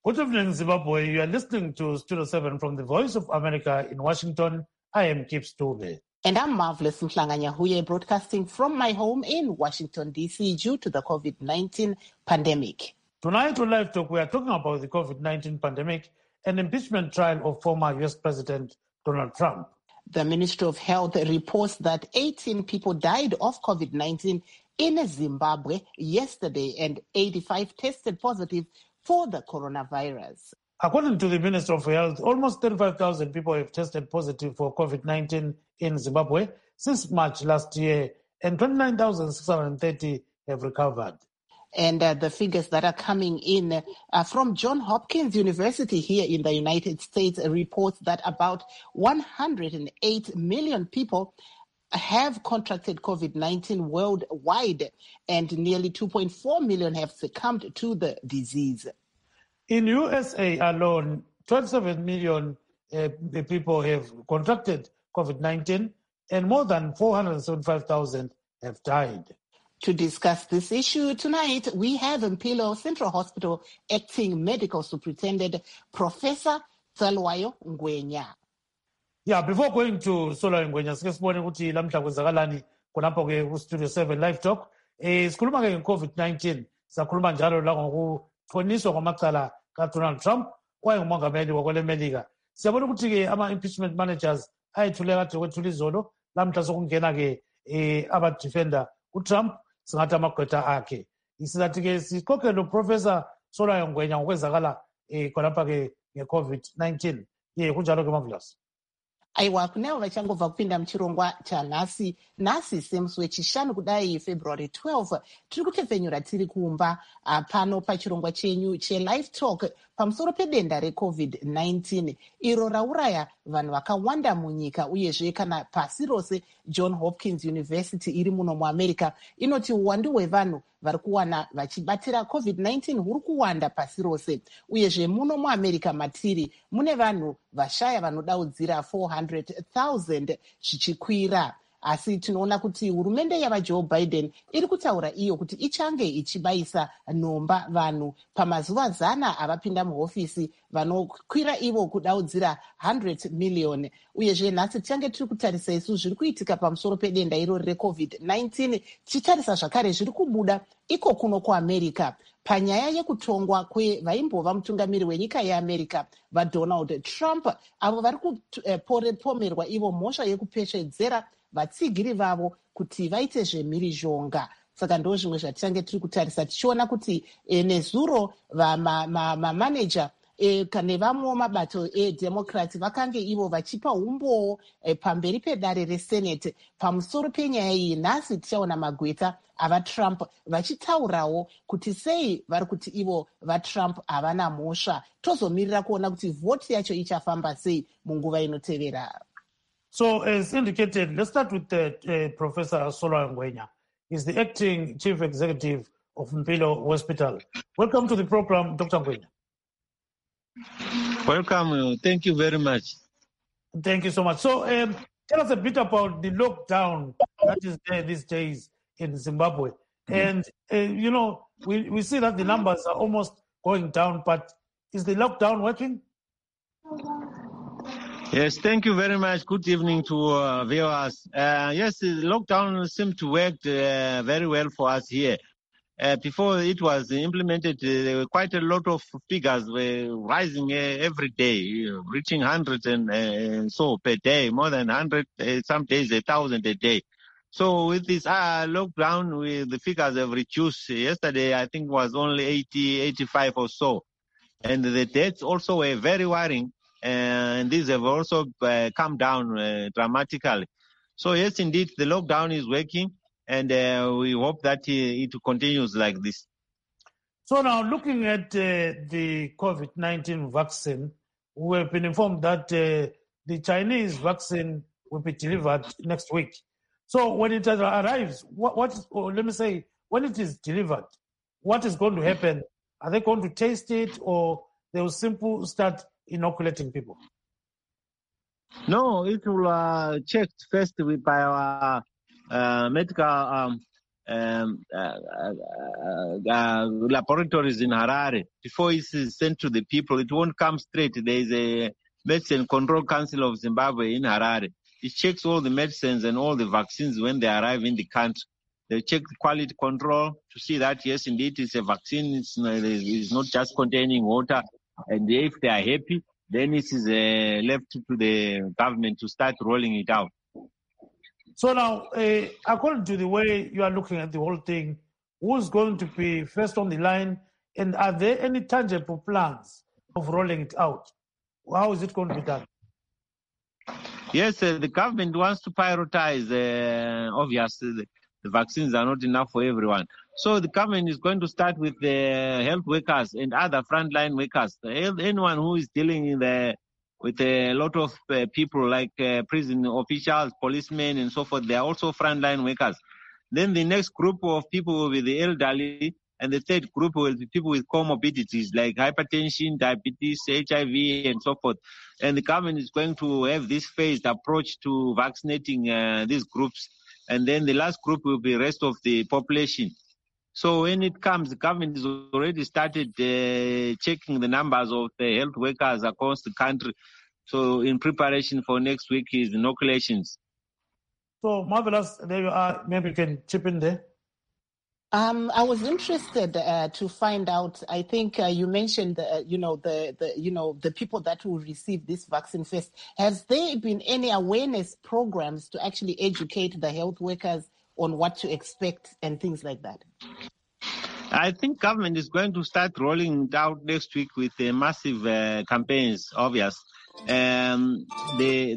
Good evening, Zimbabwe. You are listening to Studio 7 from the Voice of America in Washington. I am Kip Stube. And I'm Marvelous Mhlanga-Nyahuye, broadcasting from my home in Washington, D.C. due to the COVID-19 pandemic. Tonight on Live Talk, we are talking about the COVID-19 pandemic and impeachment trial of former U.S. President Donald Trump. The Ministry of Health reports that 18 people died of COVID-19 in Zimbabwe yesterday and 85 tested positive for the coronavirus. According to the Ministry of Health, almost 35,000 people have tested positive for COVID-19 in Zimbabwe since March last year, and 29,630 have recovered. And the figures that are coming in from Johns Hopkins University here in the United States reports that about 108 million people have contracted COVID-19 worldwide, and nearly 2.4 million have succumbed to the disease. In USA alone, 27 million people have contracted COVID-19 and more than 475,000 have died. To discuss this issue tonight, we have Mpilo Central Hospital Acting Medical Superintendent, Professor Tsalwayo Ngwenya. Yeah, before going to Solwayo Ngwenya, sike sibone ukuthi lamhla kwenzakalani khonapho ke ku Studio 7 Live Talk. Sikhuluma ke nge-COVID-19, sakhuluma njalo la ngokuqhoniswa kwamacala kaDonald Trump wayengumongameli wakwelemelika. Siyabona ukuthi ke ama-impeachment managers ayethule kade kwethula izolo, lamhla sokungena ke aba-defender uTrump singathi amagqwetha akhe. Sizathi ke siqoqe lo Professor Solwayo Ngwenya ngokwenzakala khonapha ke nge-COVID-19. Kunjalo ke Marvelous. Aiwa, kunavo vachangobva kupinda muchirongwa chanhasi semusi wechishanu kudai February 12 tiri kutepfenyura tiri kumba pano pachirongwa chenyu cheLive Talk pamusoro pedenda reCovid-19 iro rauraya vanhu vakawanda munyika uyezve kana pasi rose. Johns Hopkins University iri muno muAmerica inoti uwandu hwevanhu vari kuwana vachibatira COVID-19 huri kuwanda pasi rose, uyezve muno muAmerica matiri mune vanhu vashaya vanodaudzira 400,000 zvichikwira. Asi tinoona kuti hurumende yavaJoe Biden iri kutaura iyo kuti ichange ichibaisa nhomba vanhu pamazuva 100 avapinda muhofisi vanokwira ivo kudaudzira 100 million. Uyezve nhasi tichange tiri kutarisa isu zviri kuitika pamusoro pedenda irori reCovid-19, tichitarisa zvakare zviri kubuda iko kuno kuAmerica panyaya yekutongwa kwevaimbova mutungamiri wenyika yeAmerica vaDonald Trump, avo vari kupomerwa ivo mhosva yekupeshedzera vatsigiri vavo kuti vaite zvemhirizhonga. Saka ndo zvimwe zvatichange tiri kutarisa tichiona kuti nezuro vamamaneja nevamwewo mabato edemocrat vakange ivo vachipa umbowo pamberi pedare resenate pamusoro penyaya iyi. Nhasi tichaona magweta avaTrump vachitaurawo kuti sei vari kuti ivo vaTrump havana mhosva. Tozomirira kuona kuti vhoti yacho ichafamba sei munguva inotevera. So, as indicated, let's start with Professor Solwayo Ngwenya. He's the acting chief executive of Mpilo Hospital. Welcome to the program, Dr. Ngwenya. Welcome. Thank you very much. Thank you so much. So, tell us a bit about the lockdown that is there these days in Zimbabwe. And, we see that the numbers are almost going down, but is the lockdown working? Yes, thank you very much. Good evening to viewers. Yes, the lockdown seemed to work very well for us here. Before it was implemented, there were quite a lot of figures were rising every day, reaching hundreds and so per day, more than 100, some days 1,000 a day. So with this lockdown, the figures have reduced. Yesterday, I think was only 80, 85 or so. And the deaths also were very worrying. And these have also come down dramatically. So yes, indeed, the lockdown is working, and we hope that it continues like this. So now, looking at the COVID-19 vaccine, we have been informed that the Chinese vaccine will be delivered next week. So when it arrives, when it is delivered, what is going to happen? Are they going to taste it, or they will simply start inoculating people? No, it will checked first by our medical laboratories in Harare. Before it's sent to the people, it won't come straight. There is a Medicine Control Council of Zimbabwe in Harare. It checks all the medicines and all the vaccines when they arrive in the country. They check the quality control to see that, yes, indeed, it's a vaccine. It's not just containing water. And if they are happy, then it is left to the government to start rolling it out. So now, according to the way you are looking at the whole thing, who's going to be first on the line? And are there any tangible plans of rolling it out? How is it going to be done? Yes, the government wants to prioritize, obviously, the vaccines are not enough for everyone. So the government is going to start with the health workers and other frontline workers. Anyone who is dealing with a lot of people like prison officials, policemen, and so forth, they are also frontline workers. Then the next group of people will be the elderly, and the third group will be people with comorbidities like hypertension, diabetes, HIV, and so forth. And the government is going to have this phased approach to vaccinating these groups. And then the last group will be the rest of the population. So when it comes, the government has already started checking the numbers of the health workers across the country. So in preparation for next week is inoculations. So Marvelous, there you are. Maybe you can chip in there. I was interested to find out. I think you mentioned, the people that will receive this vaccine first. Has there been any awareness programs to actually educate the health workers on what to expect and things like that? I think government is going to start rolling it out next week with massive campaigns. Obvious. They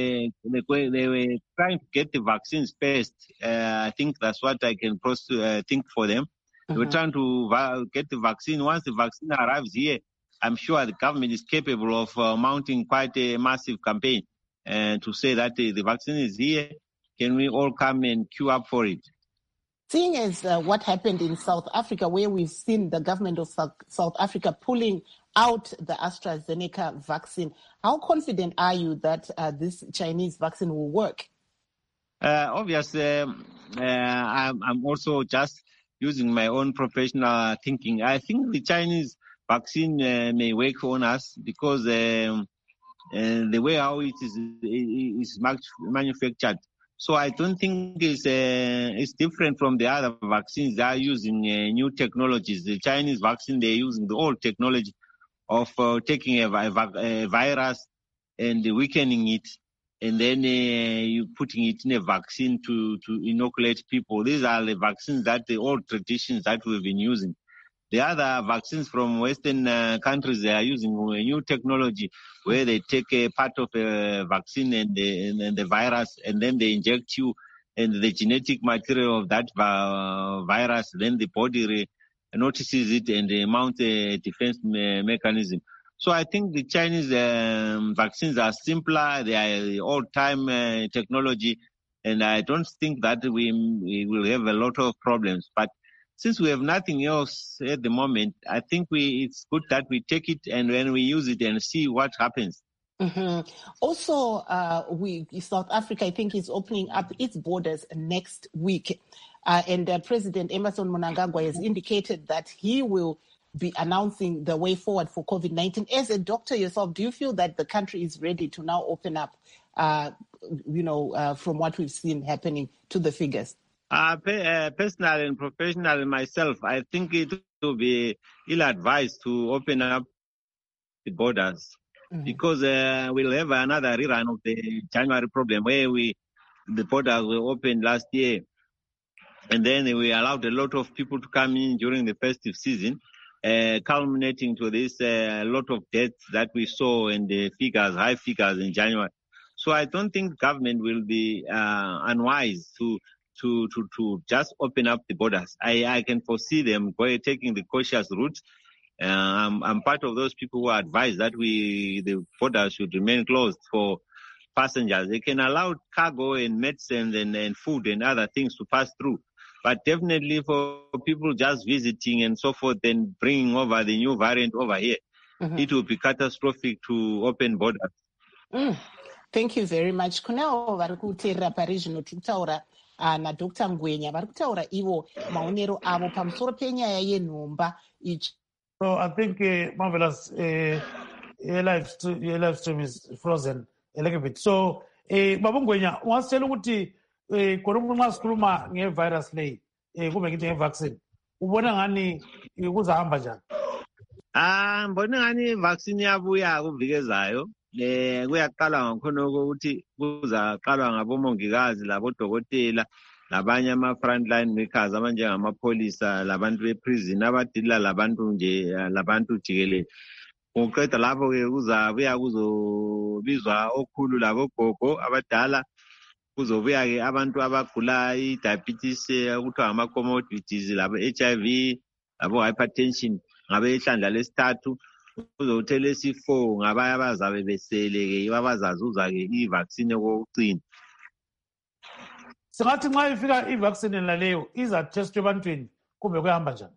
were trying to get the vaccines first. I think that's what I can think for them. They were trying to get the vaccine. Once the vaccine arrives here, I'm sure the government is capable of mounting quite a massive campaign to say that the vaccine is here. Can we all come and queue up for it? Seeing as what happened in South Africa, where we've seen the government of South Africa pulling out the AstraZeneca vaccine, how confident are you that this Chinese vaccine will work? Obviously, I'm also just using my own professional thinking. I think the Chinese vaccine may work on us because the way how it is manufactured. So I don't think it's different from the other vaccines. They are using new technologies. The Chinese vaccine, they're using the old technology of taking a virus and weakening it, and then you putting it in a vaccine to inoculate people. These are the vaccines the old traditions that we've been using. The other vaccines from Western countries, they are using a new technology where they take a part of a vaccine and the virus, and then they inject you and the genetic material of that virus. Then the body notices it and they mount a defense mechanism. So I think the Chinese vaccines are simpler. They are old-time technology, and I don't think that we will have a lot of problems. But since we have nothing else at the moment, I think it's good that we take it and when we use it and see what happens. Also, South Africa, I think, is opening up its borders next week. And President Emmerson Mnangagwa has indicated that he will be announcing the way forward for COVID-19. As a doctor yourself, do you feel that the country is ready to now open up, from what we've seen happening to the figures? Personally and professionally myself, I think it will be ill-advised to open up the borders because we'll have another rerun of the January problem where the borders were opened last year, and then we allowed a lot of people to come in during the festive season, culminating to this lot of deaths that we saw in the high figures in January. So I don't think government will be unwise to just open up the borders. I can foresee them taking the cautious route. I'm part of those people who advise that the borders should remain closed for passengers. They can allow cargo and medicine and food and other things to pass through. But definitely for people just visiting and so forth and bringing over the new variant over here, it will be catastrophic to open borders. Thank you very much. Kunao vari kuteerera pari zvino tiri kutaura naDr Ngwenya vari kutaura ivo maonero avo pamusoro penyaya yenhomba ichi. So I think Marvelous live stream is frozen a little bit. So Baba Ngwenya ungasitshela ukuthi khona nxa sikhuluma ngevirus leyi kumbe ngithi ngevaccine ubona ngani kuzahamba njani? Mbona ngani ivaccine yabuya kuviki ezayo. Kuyaqala ngakhonoko ukuthi kuzaqalwa ngabomongikazi labodokotela labanye ama-frontline workers abanjengamapholisa labantu beprison abadila labantu nje labantu jikelele. Ngokuqeda lapho-ke kuzabuya kuzobizwa okhulu labogogo abadala, kuzobuya-ke abantu abagula i-diabetes okuthiwa ngama-comorbidities labo-HIV labo-hypertension ngabe ihlandla lesithathu. Kuzothela esi4 ngabanye abazabe besele-ke abazazuza-ke i-vaccine kokucina. Singathi nxa ifika i-vaccine laleyo iza-test ebantwini kumbe kuyahamba njani?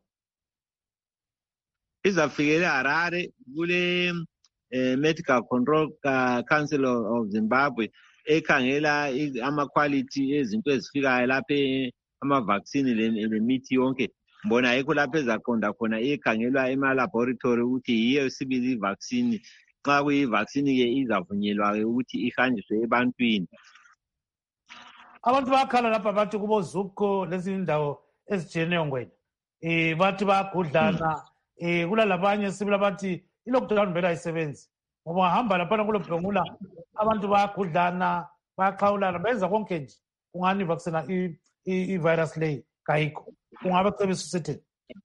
Izafikele Harare kule Medical Control Council of Zimbabwe ekhangela ama-quality ezinto ezifikayo lapha ama-vaccine lemithi yonke. Mbona ayikho lapho ezaqonda khona ikhangelwa ema-laboratory ukuthi yiyo sibili i-vaccine. Xa kuyi-vaccine-ke izavunyelwa-ke ukuthi ihanjiswe ebantwini. Abantu bayakhala lapha bathi kubo-Zupco lezinye indawo ezitshiyeneyo Ngwenya. Bathi bayagudlana. Kulalabanye sibila bathi i-lockdown vele ayisebenzi. Ngoba ungahamba laphana kulobhengula abantu bayagudlana, bayaqhawulana, benza konke nje. Kungani i-vaccine i-virus leyi kayikho. Ungabe cebisa usithini?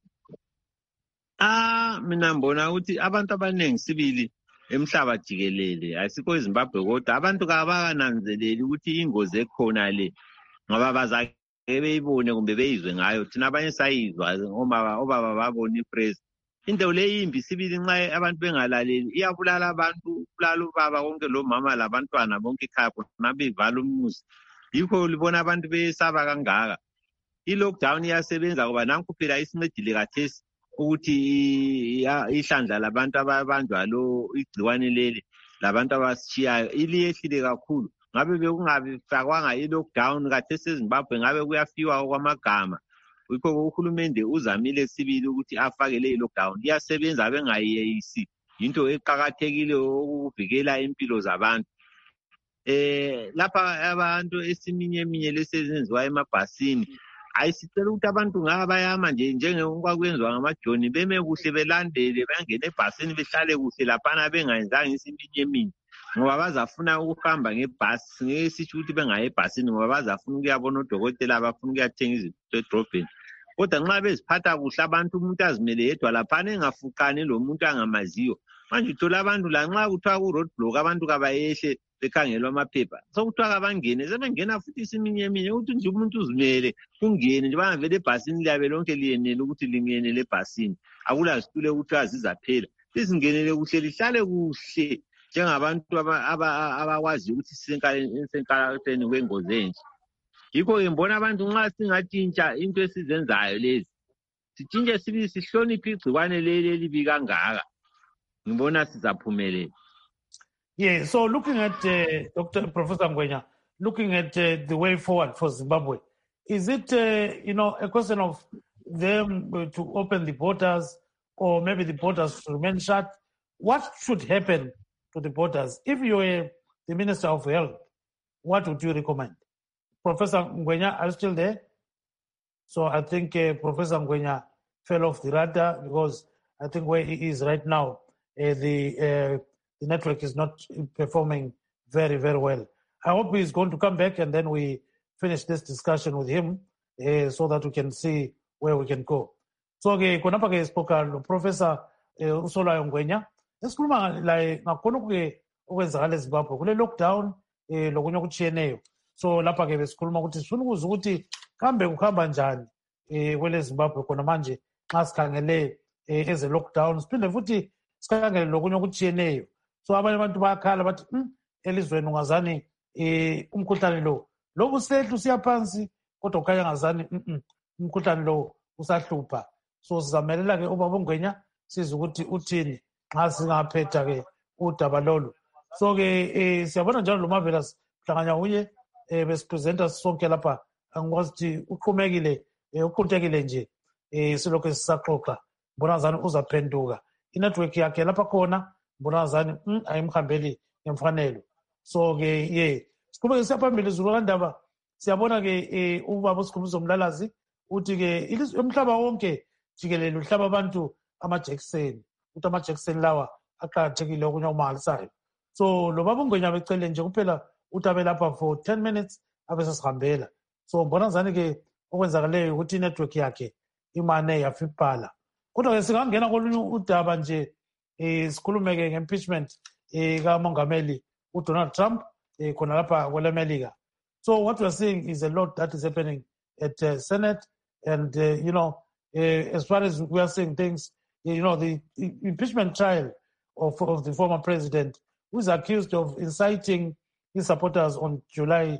Mina mbona ukuthi abantu abaningi sibili emhlaba jikelele asikho eZimbabwe kodwa abantu kabakananzeleli ukuthi ingozi ekhona le ngoba bazake beyibone kumbe beyizwe ngayo. Thina abanye sayizwa obaba babona ipress. Into le yimbi sibili nxa abantu bengalaleli iyabulala abantu, ibulala ubaba konke lomama labantwana bonke ekhaya khona bevala umuzi. Yikho libona abantu besaba kangaka. I-lockdown iyasebenza ngoba nanku phela isincedile kathesi ukuthi ihlandla labantu ababanjwa lo igciwane leli labantu abasishiyayo iliyehlile kakhulu. Ngabe bekungabifakwanga i-lockdown kathesi eZimbabwe ngabe kuyafiwa kwamagama. Yikho uhulumende uzamile sibili ukuthi afake le lockdown. Iyasebenza bengayeyisi. Into eqhakathekile ukuvikela impilo zabantu. Lapha abantu esiminyeminya lesezenziwa emabhasini ayisicela ukuthi abantu ngaba bayama nje njengokwenziwa ngamajoni beme kuhle belandele bangene ebhasini behlale kuhle laphana bengayenzanga isiminyeminya ngoba bazafuna ukuhamba ngebhasi. Ngeke sitsho ukuthi bengaye ebhasini ngoba bazafuna ukuyabona odokotela bafuna ukuyathenga izinto edrobheni. Kodwa nxa beziphatha kuhle abantu umuntu azimele yedwa laphana engafuqani lomuntu angamaziyo. Manje uthola abantu lanxa kuthiwa ku-roadblock abantu kabayehle bekhangelwa amaphepha. Sokuthiwa kabangene sebengena futhi isiminyeminya ukuthi nje umuntu uzimele kungene nje bangavele ebhasini liyabe lonke liyenele ukuthi lingenele ebhasini. Akula zitulo ukuthi zizaphela. Lizingenele kuhle lihlale kuhle njengabantu abakwazi ukuthi sisenkatheni kwengozi enje. Yikho-ke mbona abantu nxa singatshintsha into esizenzayo lezi sitshintshe sibili sihloniphe igciwane leli elibi kangaka. Ngibona sizaphumelela. Yeah, so looking at Professor Ngwenya, looking at the way forward for Zimbabwe, is it a question of them to open the borders or maybe the borders to remain shut? What should happen to the borders? If you were the Minister of Health, what would you recommend? Professor Ngwenya, are you still there? So I think Professor Ngwenya fell off the radar because I think where he is right now, the network is not performing very, very well. I hope he's going to come back and then we finish this discussion with him so that we can see where we can go. So konapha ke spoka Professor Usolayo Ngwenya esikhuluma ngakhona okwenzakala eZimbabwe kule lockdown lokunye okutshiyeneyo. So lapha ke besikhuluma ukuthi sifuna ukuza ukuthi kambe kuhamba njani kwele Zimbabwe khona manje nxa sikhangele eze lockdown siphinde futhi sikhangele lokunye okutshiyeneyo. So abanye abantu bayakhala bathi elizweni ungazani umkhuhlane lo busehlu siyaphansi kodwa ukhanya ngazani umkhuhlane lo usahlupha. So sizamelela ke ubaba uNgwenya siza ukuthi uthini nxa singaphetha ke udaba lolu. So ke siyabona njalo lo Marvelous hlanganya uye besipresenta sonke lapha angikwazi ukuthi uqhumekile uquntekile nje silokhu sisaxoxa mbonazani uzaphenduka inetwork yakhe lapha khona mbonazani ayimhambeli ngemfanelo so-ke siqhubeke siyaphambili zulu kandaba siyabona-ke ubaba uSikhumbuzo Mlalazi uthi-ke umhlaba wonke jikelele uhlaba abantu amajekiseni ukuthi amajekiseni lawa aqakathekile okunye okumangalisayo so lo baba uNgwenya becele nje kuphela uthi abe lapha for 10 minutes abe sesihambela so mbonazani-ke okwenzakaleyo ukuthi inetwork yakhe imane yafiphala kodwa-ke singangena kolunye udaba nje sikhulume-ke nge-impeachment kamongameli uDonald Trump khona lapha kwelemelika so what we're seeing is a lot that is happening at Senate and as far as we are seeing things the impeachment trial of the former president who is accused of inciting his supporters on January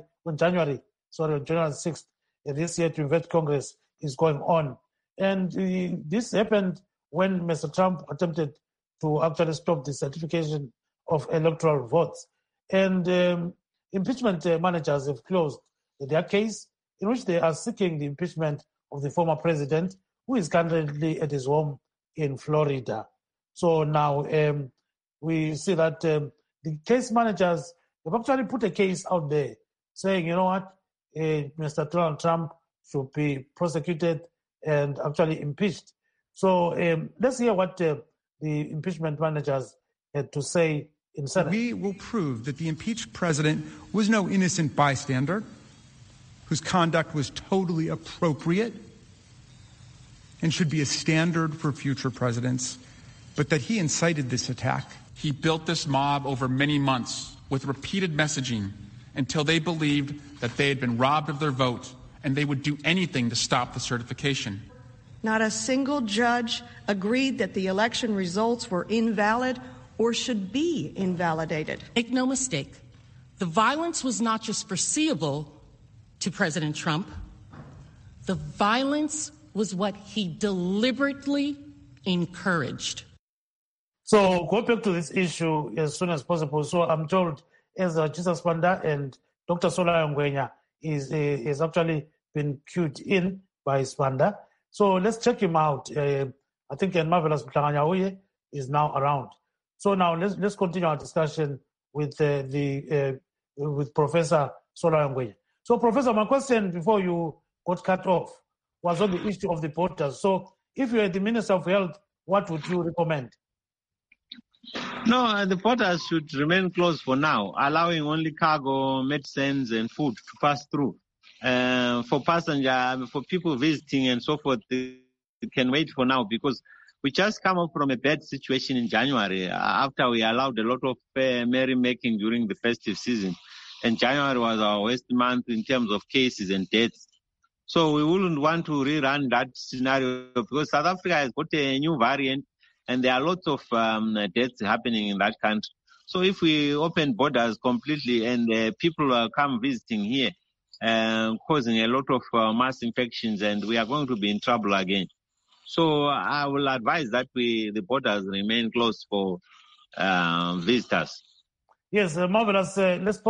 6th this year to invade Congress is going on. And this happened when Mr. Trump attempted to actually stop the certification of electoral votes. And impeachment managers have closed their case in which they are seeking the impeachment of the former president, who is currently at his home in Florida. So now we see that the case managers have actually put a case out there saying, you know what, Mr. Donald Trump should be prosecuted and actually impeached. So let's hear what the impeachment managers had to say in Senate. We will prove that the impeached president was no innocent bystander, whose conduct was totally appropriate and should be a standard for future presidents, but that he incited this attack. He built this mob over many months with repeated messaging until they believed that they had been robbed of their vote and they would do anything to stop the certification. Not a single judge agreed that the election results were invalid or should be invalidated. Make no mistake, the violence was not just foreseeable to President Trump. The violence was what he deliberately encouraged. So go back to this issue as soon as possible. So I'm told as Jesus Panda and Dr. Sola Ngwenya is actually been cued in by Spanda. So let's check him out. I think Marvelous Mhlanganyauye is now around. So now let's continue our discussion with with Professor Sola Ngwenya. So Professor, my question before you got cut off was on the issue of the borders. So if you are the Minister of Health, what would you recommend? No, the borders should remain closed for now, allowing only cargo, medicines, and food to pass through. For passenger, for people visiting and so forth, they can wait for now because we just come up from a bad situation in January after we allowed a lot of merrymaking during the festive season. And January was our worst month in terms of cases and deaths. So we wouldn't want to rerun that scenario because South Africa has got a new variant and there are lots of deaths happening in that country. So if we open borders completely and people come visiting here, causing a lot of mass infections, and we are going to be in trouble again. So I will advise that the borders remain closed for visitors. Yes, Marvelous. Let's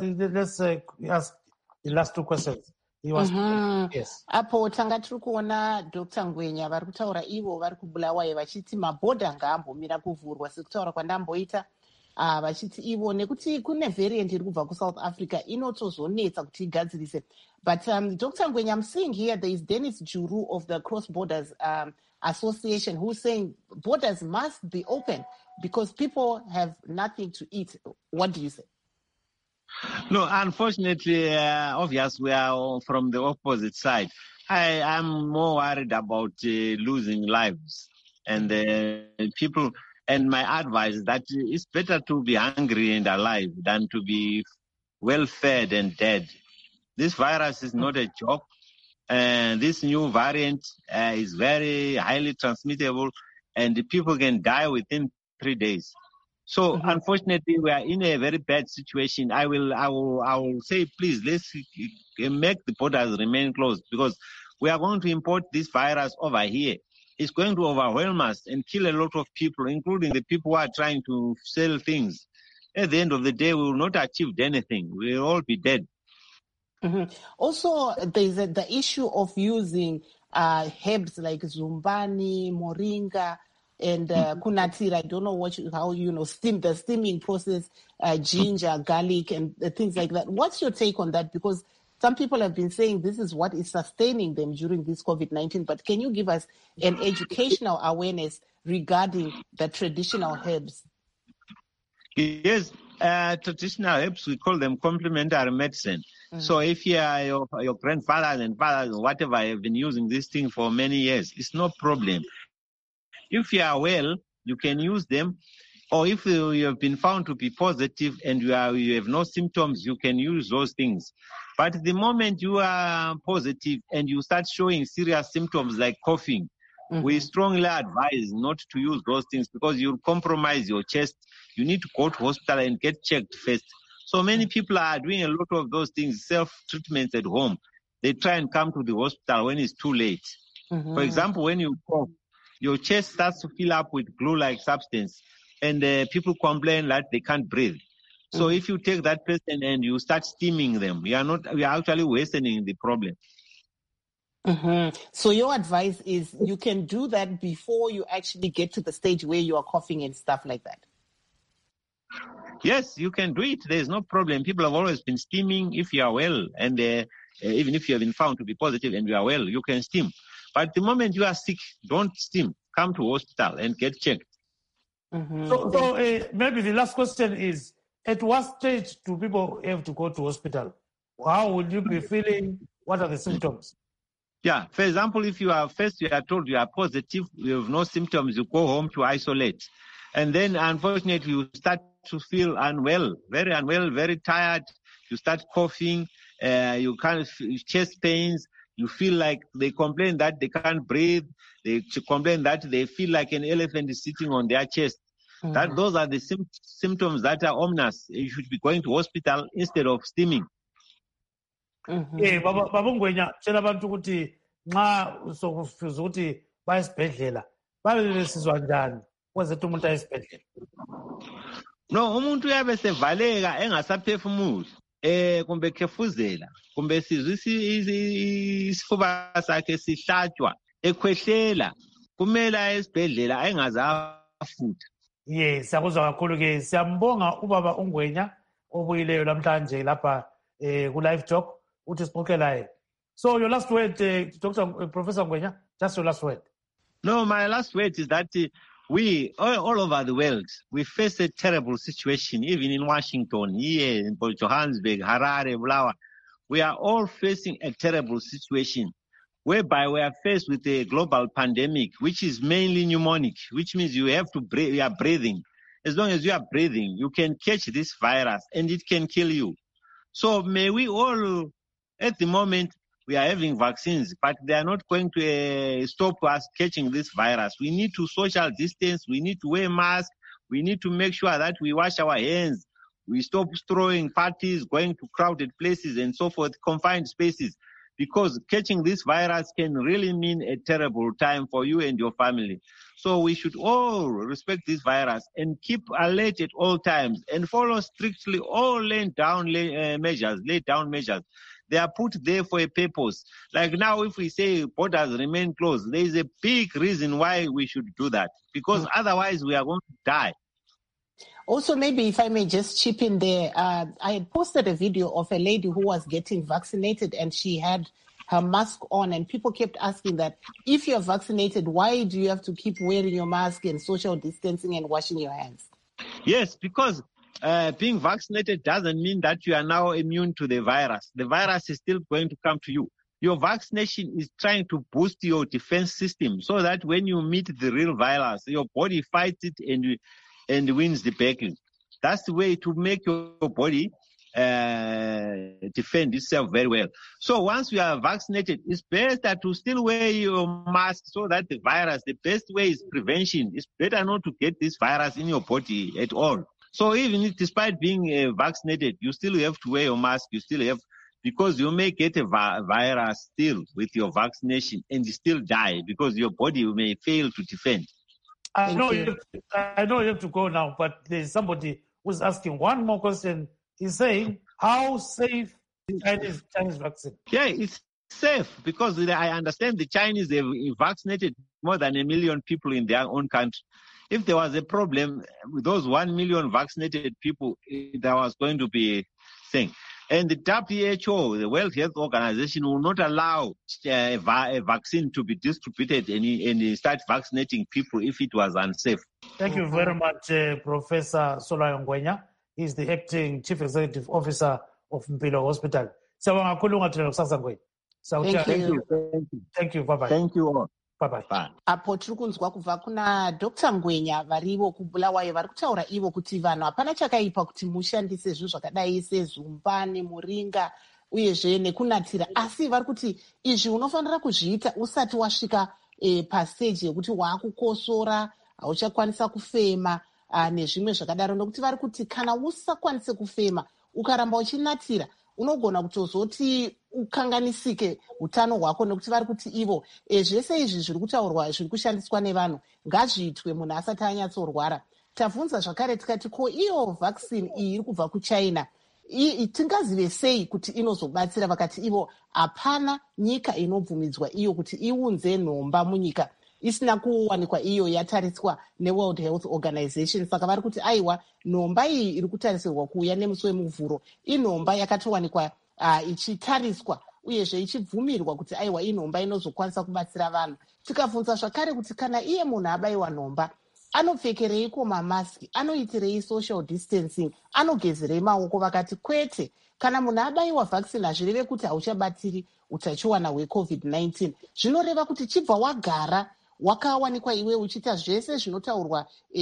ask the last two questions. Yes. Apo tanga tiri kuona Dr. Ngwenya vari kutaura ivo vari kubulawayo vachiti mabhodha ngaambomira kuvhurwa sekutaura kwandamboita vachiti ivo nekuti kune variant iri kubva kuSouth Africa inotozonetsa kuti igadzirise. But Dr. Ngwenya, I'm seeing here there is Dennis Juru of the Cross Borders Association who's saying borders must be open because people have nothing to eat. What do you say? No, unfortunately, obviously, we are from the opposite side. I'm more worried about losing lives and people. And my advice is that it's better to be hungry and alive than to be well-fed and dead. This virus is not a joke. This new variant is very highly transmittable, and people can die within 3 days. So unfortunately, we are in a very bad situation. I will say, please, let's make the borders remain closed because we are going to import this virus over here. It's going to overwhelm us and kill a lot of people, including the people who are trying to sell things. At the end of the day, we will not achieve anything. We will all be dead. Mm-hmm. Also, there's the issue of using herbs like zumbani, moringa, and kunatira. I don't know how the steaming process, ginger, garlic, and things like that. What's your take on that? Because some people have been saying this is what is sustaining them during this COVID-19. But can you give us an educational awareness regarding the traditional herbs? Yes, traditional herbs, we call them complementary medicine. Mm-hmm. So if your grandfathers and fathers or whatever have been using this thing for many years, it's no problem. If you are well, you can use them. Or if you have been found to be positive and you have no symptoms, you can use those things. But the moment you are positive and you start showing serious symptoms like coughing, mm-hmm. we strongly advise not to use those things because you'll compromise your chest. You need to go to hospital and get checked first. So many people are doing a lot of those things, self-treatments at home. They try and come to the hospital when it's too late. Mm-hmm. For example, when you cough, your chest starts to fill up with glue-like substance. And people complain that they can't breathe. So mm-hmm. if you take that person and you start steaming them, we are actually worsening the problem. Mm-hmm. So your advice is you can do that before you actually get to the stage where you are coughing and stuff like that. Yes, you can do it. There's no problem. People have always been steaming if you are well. And even if you have been found to be positive and you are well, you can steam. But the moment you are sick, don't steam. Come to hospital and get checked. Mm-hmm. So maybe the last question is, at what stage do people have to go to hospital? How would you be feeling? What are the symptoms? Yeah, for example, if you are told you are positive, you have no symptoms, you go home to isolate. And then, unfortunately, you start to feel unwell, very tired. You start coughing, you can't chest pains. You feel like they complain that they can't breathe. They complain that they feel like an elephant is sitting on their chest. Mm-hmm. Those are the symptoms that are ominous. You should be going to hospital instead of steaming. Baba Ngwenya, tshela abantu ukuthi nxa sokufuza ukuthi baye esibhedlela babe besizwa njani kwenzethu umuntu aye esibhedlela. No, umuntu uyabe sevaleka engasaphefumuli. Kumbe khefuzela, kumbe sizwe isifuba sakhe sihlatshwa, ekhwehlela, kumele aye esibhedlela engaze afutha. Yes, siyakuzwa kakhulu ke. Siyambonga ubaba uNgwenya obuyileyo namhlanje lapha ku Live Talk uthi sixoxe laye. So your last word, Professor Ngwenya, just your last word. No, my last word is that we, all over the world, we face a terrible situation, even in Washington, here in Johannesburg, Harare, Bulawayo. We are all facing a terrible situation whereby we are faced with a global pandemic, which is mainly pneumonic, which means you have to breathe, you are breathing. As long as you are breathing, you can catch this virus and it can kill you. So may we all, at the moment, we are having vaccines, but they are not going to stop us catching this virus. We need to social distance. We need to wear masks. We need to make sure that we wash our hands. We stop throwing parties, going to crowded places and so forth, confined spaces, because catching this virus can really mean a terrible time for you and your family. So we should all respect this virus and keep alert at all times and follow strictly all laid down measures. They are put there for a purpose. Like now, if we say borders remain closed, there is a big reason why we should do that, because otherwise we are going to die. Also, maybe if I may just chip in there, I had posted a video of a lady who was getting vaccinated and she had her mask on, and people kept asking that if you're vaccinated, why do you have to keep wearing your mask and social distancing and washing your hands? Yes, because being vaccinated doesn't mean that you are now immune to the virus. The virus is still going to come to you. Your vaccination is trying to boost your defense system so that when you meet the real virus, your body fights it and wins the battle. That's the way to make your body defend itself very well. So once you are vaccinated, it's better to still wear your mask so that the virus, the best way is prevention. It's better not to get this virus in your body at all. So even if, despite being vaccinated, you still have to wear your mask. You still have, because you may get a virus still with your vaccination and you still die because your body may fail to defend. I know you have to go now, but there's somebody who's asking one more question. He's saying, how safe Chinese vaccine? Yeah, it's safe because I understand the Chinese, they've vaccinated more than 1 million people in their own country. If there was a problem with those 1 million vaccinated people, there was going to be a thing. And the WHO, the World Health Organization, will not allow a vaccine to be distributed and start vaccinating people if it was unsafe. Thank you very much, Professor Sola Ngwenya. He's the acting Chief Executive Officer of Mpilo Hospital. Thank you. Thank you. Bye-bye. Thank you all. Bye-bye. Bye. Apo tiri kunzwa kubva kuna Dr. Ngwenya varivo kuBulawayo vari kutaura ivo kuti vanhu hapana chakaipa kuti mushandise zvinhu zvakadai sezumba nemuringa uyezve nekunatira, asi vari kuti izvi unofanira kuzviita usati wasvika pasteji yekuti waakukosora, hauchakwanisa kufema nezvimwe zvakadaro, nokuti vari kuti kana usakwanise kufema ukaramba uchinatira unogona kutozoti ukanganisike utano hwako, nekuti vari kuti ivo zvese izvi zviri kutaurwa zviri kushandiswa nevanhu ngazviitwe munhu asati anyatsorwara. Tabvunza zvakare tikati ko iyo vaccine iyi iri kubva kuChina tingazive sei kuti inozobatsira? Vakati ivo hapana nyika inobvumidzwa iyo kuti iunze nhomba munyika isina kuwanikwa iyo yatariswa neWorld Health Organization. Saka vari kuti aiwa, nhomba iyi iri kutarisirwa kuuya nemusi wemuvhuro inhomba yakatowanikwa ichitariswa uyezve ichibvumirwa kuti aiwa inhomba inozokwanisa kubatsira vanhu. Tikabvunza zvakare kuti kana iye munhu abayiwa nhomba anopfekereiko mamaski, anoitirei social distancing, anogezerei maoko? Vakati kwete, kana munhu abayiwa vaccine hazvireve kuti hauchabatiri utachiwana hweCovid-19. Zvinoreva kuti chibva wagara wakawanikwa iwe uchiita zvese zvinotaurwa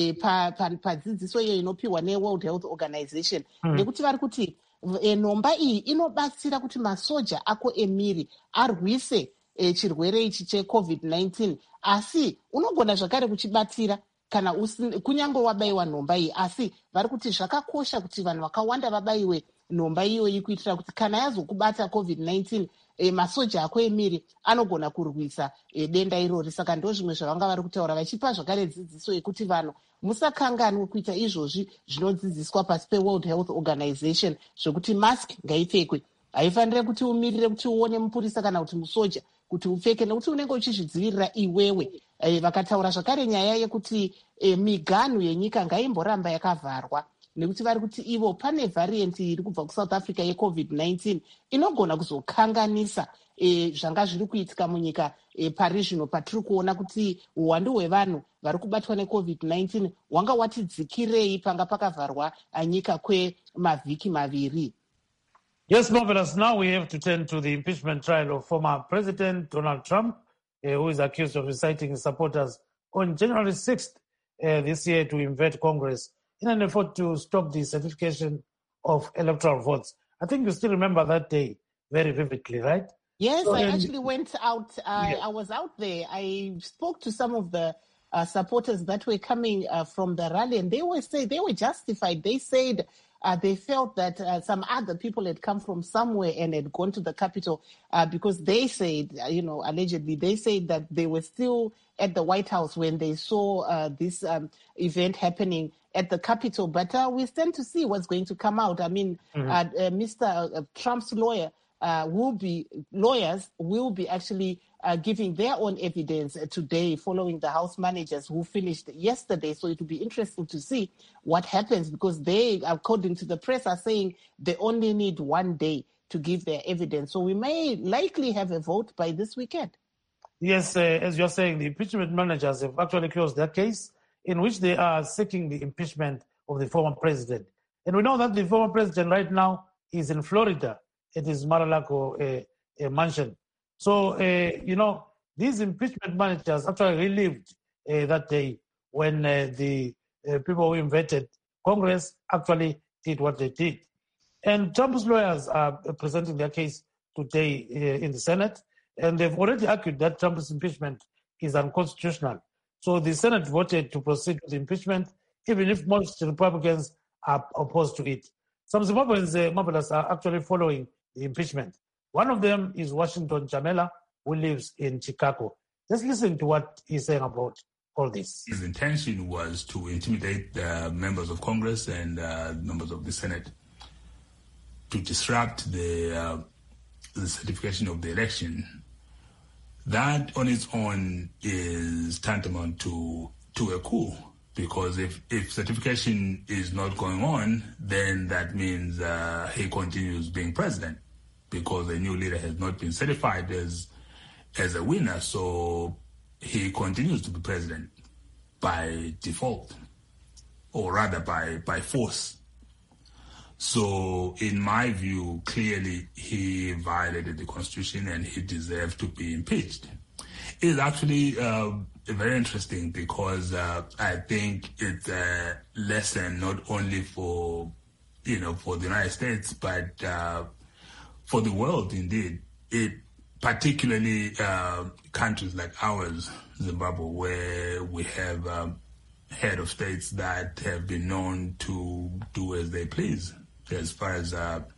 padzidziso iyo inopiwa neWorld Health Organization. Nekuti vari kuti nhomba iyi inobatsira kuti masoja ako emiri arwise chirwere ichi cheCovid-19, asi unogona zvakare kuchibatira kana kunyange wabayiwa nhomba iyi. Asi vari kuti zvakakosha kuti vanhu vakawanda vabayiwe nhomba iyoyi kuitira kuti kana yazokubata COVID-19 masoja ako emiri anogona kurwisa denda irori. Saka ndo zvimwe zvavanga vari kutaura, vachipa zvakare dzidziso yekuti vanhu musakanganwe kuita izvozvi zvinodzidziswa pasi peWorld Health Organization zvokuti mask ngaipfekwe. Haifanire kuti umirire kuti uone mupurisa kana kuti musoja kuti upfeke, nekuti unenge uchizvidzivirira iwewe. Vakataura zvakare nyaya yekuti miganhu yenyika ngaimboramba yakavharwa, nekuti vari kuti ivo pane variant iri kubva kuSouth Africa yeCovid-19 inogona kuzokanganisa zvanga zviri kuitika munyika pari zvino patiri kuona kuti uwandu hwevanhu vari kubatwa neCovid-19 hwanga watidzikirei panga pakavharwa nyika kwemavhiki maviri. Yes, marvelous. Now we have to turn to the impeachment trial of former President Donald Trump, who is accused of inciting his supporters on January 6th this year to invade Congress in an effort to stop the certification of electoral votes. I think you still remember that day very vividly, right? Yes, I actually went out. I was out there. I spoke to some of the supporters that were coming from the rally, and they were justified. They said they felt that some other people had come from somewhere and had gone to the Capitol because they said, allegedly, they said that they were still at the White House when they saw this event happening at the Capitol. But we stand to see what's going to come out. I mean, Mr. Trump's lawyers will be actually giving their own evidence today following the House managers who finished yesterday. So it will be interesting to see what happens, because they, according to the press, are saying they only need 1 day to give their evidence. So we may likely have a vote by this weekend. Yes, as you're saying, the impeachment managers have actually closed their case in which they are seeking the impeachment of the former president. And we know that the former president right now is in Florida at his Mar-a-Lago mansion. So, these impeachment managers actually relived that day when the people who invaded Congress actually did what they did. And Trump's lawyers are presenting their case today in the Senate, and they've already argued that Trump's impeachment is unconstitutional. So the Senate voted to proceed with the impeachment, even if most Republicans are opposed to it. Some Zimbabweans are actually following the impeachment. One of them is Washington Jamela, who lives in Chicago. Let's listen to what he's saying about all this. His intention was to intimidate members of Congress and members of the Senate disrupt the certification of the election, that on its own is tantamount to a coup. Because if certification is not going on, then that means he continues being president, because the new leader has not been certified as a winner. So he continues to be president by default, or rather by force. So in my view, clearly he violated the Constitution and he deserved to be impeached. It's actually very interesting, because I think it's a lesson not only for the United States, but for the world indeed. It particularly countries like ours, Zimbabwe, where we have head of states that have been known to do as they please, as far as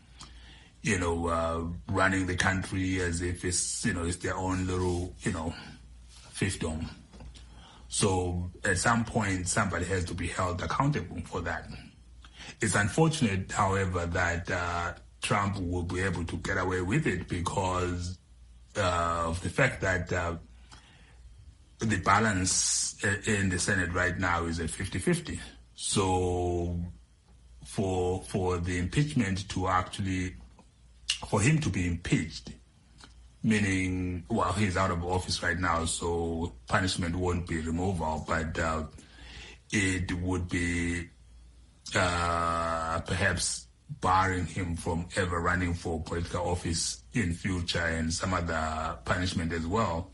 running the country as if it's their own little fiefdom. So at some point, somebody has to be held accountable for that. It's unfortunate, however, that Trump will be able to get away with it because of the fact that the balance in the Senate right now is at 50-50. So for the impeachment to actually, for him to be impeached, meaning, well, he's out of office right now, so punishment won't be removal, but it would be perhaps barring him from ever running for political office in future, and some other punishment as well.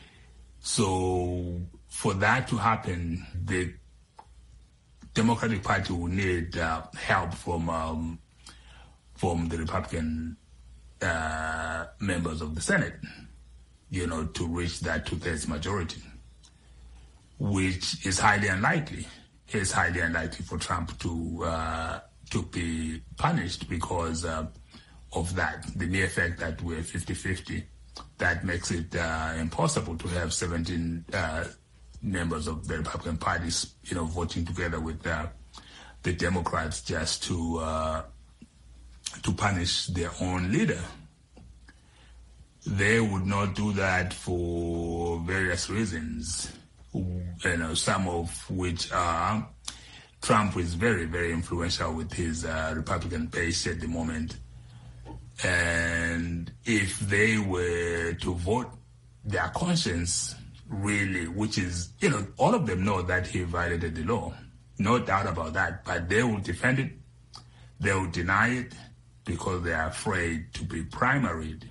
So for that to happen, the Democratic Party will need help from the Republican members of the Senate, to reach that 2/3 majority, which is highly unlikely. It's highly unlikely for Trump to be punished because of that. The mere fact that we're 50-50, that makes it impossible to have 17 members of the Republican Party, voting together with the Democrats just to punish their own leader. They would not do that for various reasons, some of which are Trump is very, very influential with his Republican base at the moment. And if they were to vote their conscience, really, which is, all of them know that he violated the law. No doubt about that. But they will defend it. They will deny it because they are afraid to be primaried.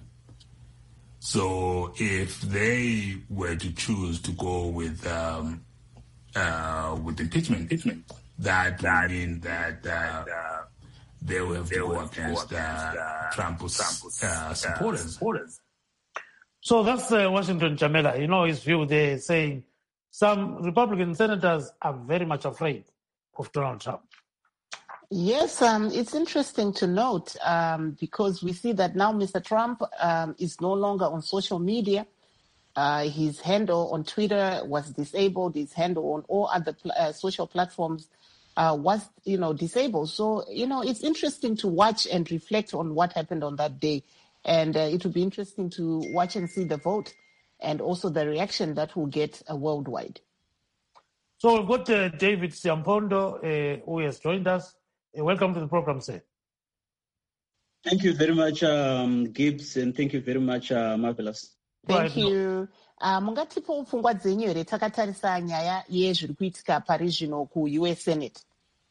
So if they were to choose to go with impeachment, that would mean that they will have to go against Trump's supporters. So that's Washington Jamela. His view there, saying some Republican senators are very much afraid of Donald Trump. Yes, it's interesting to note because we see that now Mr. Trump is no longer on social media. His handle on Twitter was disabled. His handle on all other social platforms was, disabled. So, it's interesting to watch and reflect on what happened on that day. And it will be interesting to watch and see the vote and also the reaction that we'll get worldwide. So we've got David Siampondo, who has joined us. Welcome to the program, sir. Thank you very much, Gibbs, and thank you very much, Marvelous. Thank you. Mungatipo pfungwa dzenyu here takatarisa nyaya yezviri kuitika pari zvino ku-US Senate.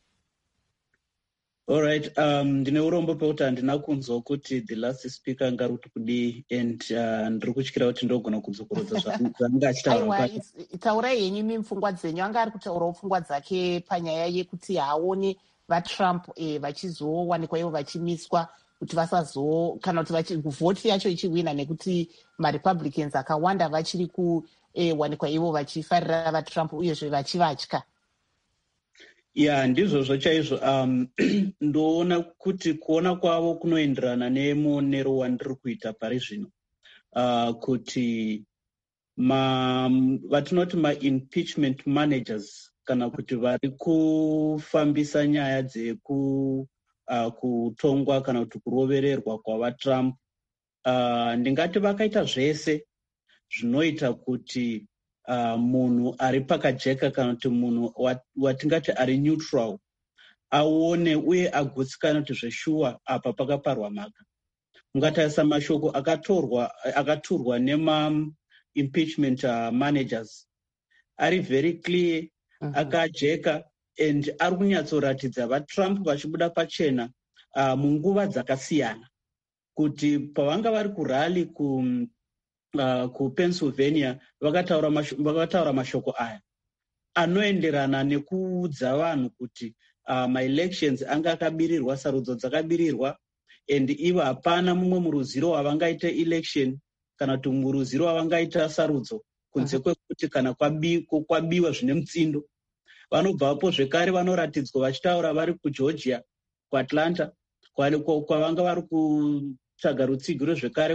All right. Ndine urombo pekuti handina kunzwa kuti the last speaker anga ari kudii, and ndiri kutyira kuti ndogona kudzokorodza zvaanga achitaura. Taurai henyu imi pfungwa dzenyu. Anga ari kutaurawo pfungwa dzake panyaya yekuti haaoni vaTrump vachizowanikwa ivo vachimiswa kuti kana kuti vhoti yacho ichiwina, nekuti maRepublicans akawanda vachiri kuwanikwa ivo vachifarira vaTrump uyezve vachivatya. Ndizvozvo chaizvo. Ndoona kuti kuona kwavo kunoenderana nemuonero wandiri kuita pari zvino, kuti vatinoti ma-impeachment managers, kana kuti vari kufambisa nyaya kutongwa kana kuti kurovererwa kwavatrump. Ndingati vakaita zvese zvinoita kuti munhu ari pakajeka kana kuti munhu watingati ari neutral aone uye agutsikana kuti zveshuwa apa pakaparwa mhaka. Mungatarisa mashoko akaturwa nema-impeachment managers ari very clear, akajeka, and ari kunyatsoratidza vatrump vachibuda pachena munguva dzakasiyana, kuti pavanga vari kurali kuPennsylvania vakataura mashoko aya anoenderana nekuudza vanhu kuti maelections anga akabirirwa, sarudzo dzakabirirwa, and ivo hapana mumwe muruziro wavangaita election kana kuti muruziro wavangaita sarudzo kunze kwekuti kana kwabiwa zvine mutsindo. Vanobvapo zvekare vanoratidzwa vachitaura vari kuGeorgia, kuAtlanta, kwavanga vari kutsvaga rutsigiro zvekare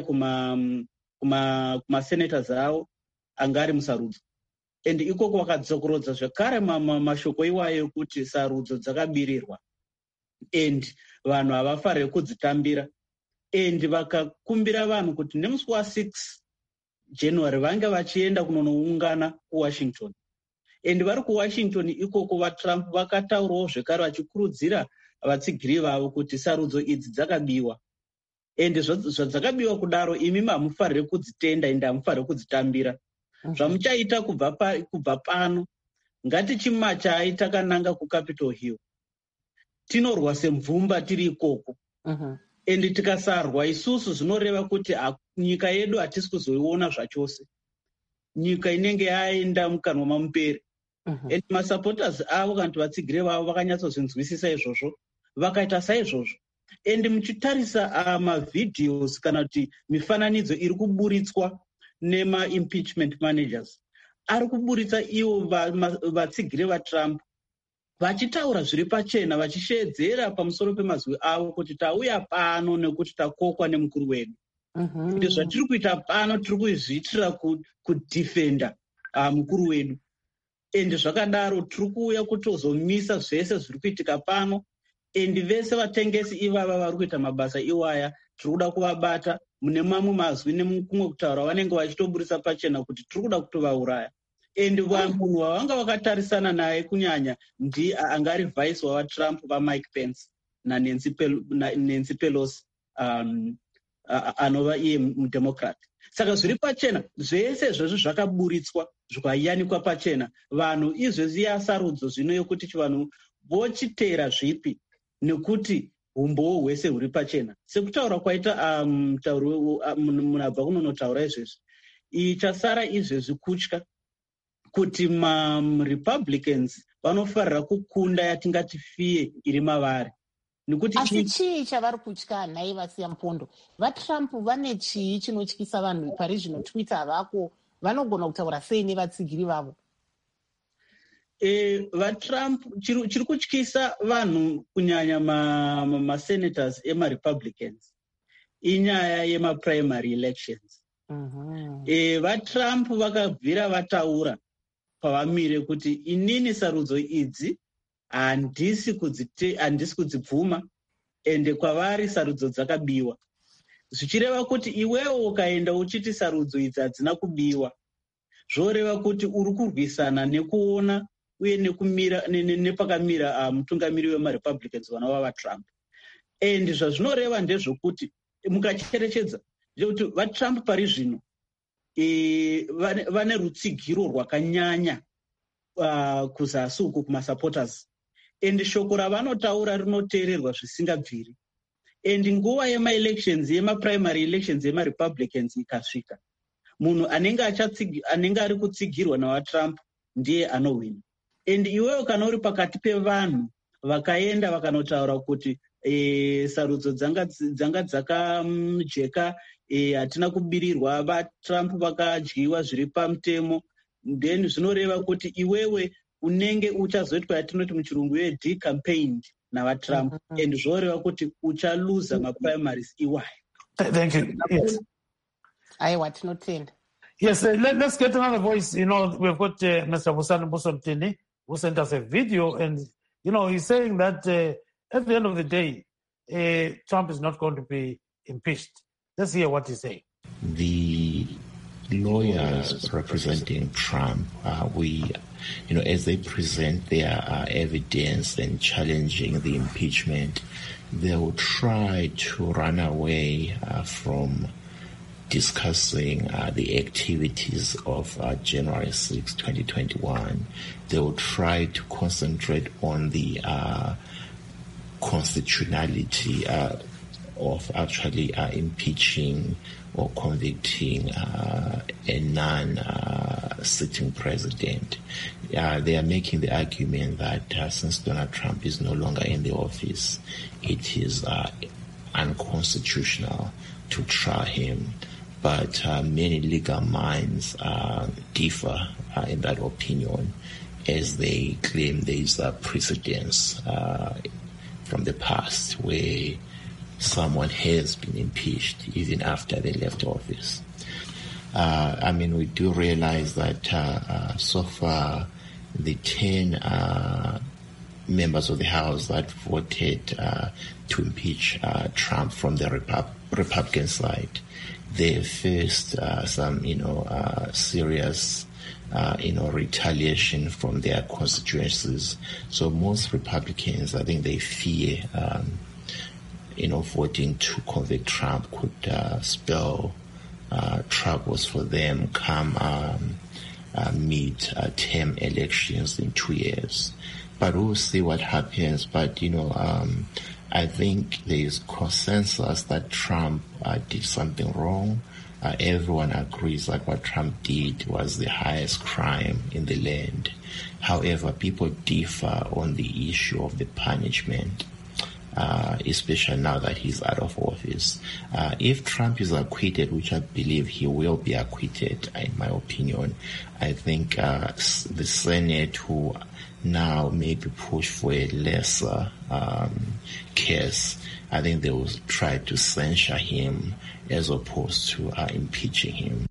kumasenators avo anga ari musarudzo. And ikoko vakadzokorodza zvekare mashoko iwayo kuti sarudzo dzakabirirwa and vanhu havafariri kudzitambira, and vakakumbira vanhu kuti nemusi wa6 January vange vachienda kunonoungana kuWashington. And vari kuWashington ikoko vatrump vakataurawo zvekare vachikurudzira vatsigiri vavo kuti sarudzo idzi dzakabiwa, and zvadzakabiwa kudaro imi hamufariri kudzitenda ende hamufariri kudzitambira. Zvamuchaita kubva pano, ngatichimachai takananga kuCapitol Hill, tinorwa semvumba tiri ikoko. And tikasarwa isusu zvinoreva kuti nyika yedu hatisi kuzoiona zvachose, nyika inenge yaenda mukanwa mamuperi. And masupporters avo kana kuti vatsigiri vavo vakanyatsozvinzwisisa izvozvo, vakaita saizvozvo. And muchitarisa mavidheos kana kuti mifananidzo iri kuburitswa nema-impeachment managers, ari kuburitsa ivo vatsigiri vaTrump vachitaura zviri pachena, vachishedzera pamusoro pemazwi avo kuti tauya pano nekuti takokwa nemukuru wedu. Ende zvatiri kuita pano tiri kuzviitira kudhifenda mukuru wedu. Ende zvakadaro tiri kuuya kutozomisa zvese zviri kuitika pano. Endi vese vatengesi ivava vari kuita mabasa iwaya tiri kuda kuvabata mune mamwe mazwi nekumwe kutaura vanenge vachitoburisa pachena kuti tiri kuda kutovauraya. Endi munhu wavanga vakatarisana naye kunyanya anga ari vice wavaTrump vaMike Pence naNancy Pelosi anova iye mudemocrat. Saka zviri pachena zvese izvozvo zvakaburitswa zvikayanikwa pachena. Vanhu izvozvi yasarudzo zvino yokuti vanhu vochiteera zvipi nekuti umbowo hwese huri pachena. Sekutaura kwaita munhu abva kunonotaura izvezvi, ichasara izvezvi kutya kuti maRepublicans vanofarira kukunda yatingati fiye iri mavari. Asi chii chavari kutya nhai vasiya mupondo? VaTrump vane chii chinotyisa vanhu pari zvino? Twitter havako, vanogona kutaura sei nevatsigiri vavo? VaTrump chiri kutyisa vanhu kunyanya masenators emaRepublicans inyaya yemaprimary elections. VaTrump vakabvira vataura pavamire kuti inini sarudzo idzi handisi kudzibvuma, ende kwavari sarudzo dzakabiwa. Zvichireva kuti iwewo ukaenda uchiti sarudzo idzi hadzina kubiwa, zvoreva kuti uri kurwisana nekuona uye nepakamira mutungamiri wemaRepublicans vana vavaTrump. And zvazvinoreva ndezvokuti mukacherechedza ndekuti vaTrump pari zvino vane rutsigiro rwakanyanya kuzasi uku kumasupporters. And shoko ravanotaura rinoteererwa zvisingabviri. And nguva yemaelections, yemaprimary elections yemaRepublicans ikasvika, munhu anenge ari kutsigirwa navaTrump ndiye anowina. And iwewo kana uri pakati pevanhu vakaenda vakanotaura kuti sarudzo dzanga dzakajeka, hatina kubirirwa, vaTrump vakadyiwa zviri pamutemo, then zvinoreva kuti iwewe unenge uchazoitwa yatinoti muchirungu decampaigned navaTrump, and zvoreva kuti uchaluza maprimaries iwayo. Thank you. Yes. Aiwa, tinotenda. Yes, let's get another voice. We've got Mr. Busani Busomtini, who sent us a video, and he's saying that at the end of the day, Trump is not going to be impeached. Let's hear what he said. The lawyers representing Trump, as they present their evidence and challenging the impeachment, they will try to run away from discussing the activities of January 6, 2021. They will try to concentrate on the constitutionality of actually impeaching or convicting a non-sitting president. They are making the argument that since Donald Trump is no longer in the office, it is unconstitutional to try him. But many legal minds differ in that opinion, as they claim there is a precedence from the past where someone has been impeached even after they left office. We do realize that so far the 10 members of the House that voted to impeach Trump from the Republican side, they faced some, serious, retaliation from their constituencies. So most Republicans, I think they fear, voting to convict Trump could spell troubles for them come mid-term elections in 2 years. But we'll see what happens. But, I think there is consensus that Trump did something wrong. Everyone agrees that what Trump did was the highest crime in the land. However, people differ on the issue of the punishment, especially now that he's out of office. If Trump is acquitted, which I believe he will be acquitted, in my opinion, I think the Senate, who now maybe push for a lesser case, I think they will try to censure him as opposed to impeaching him.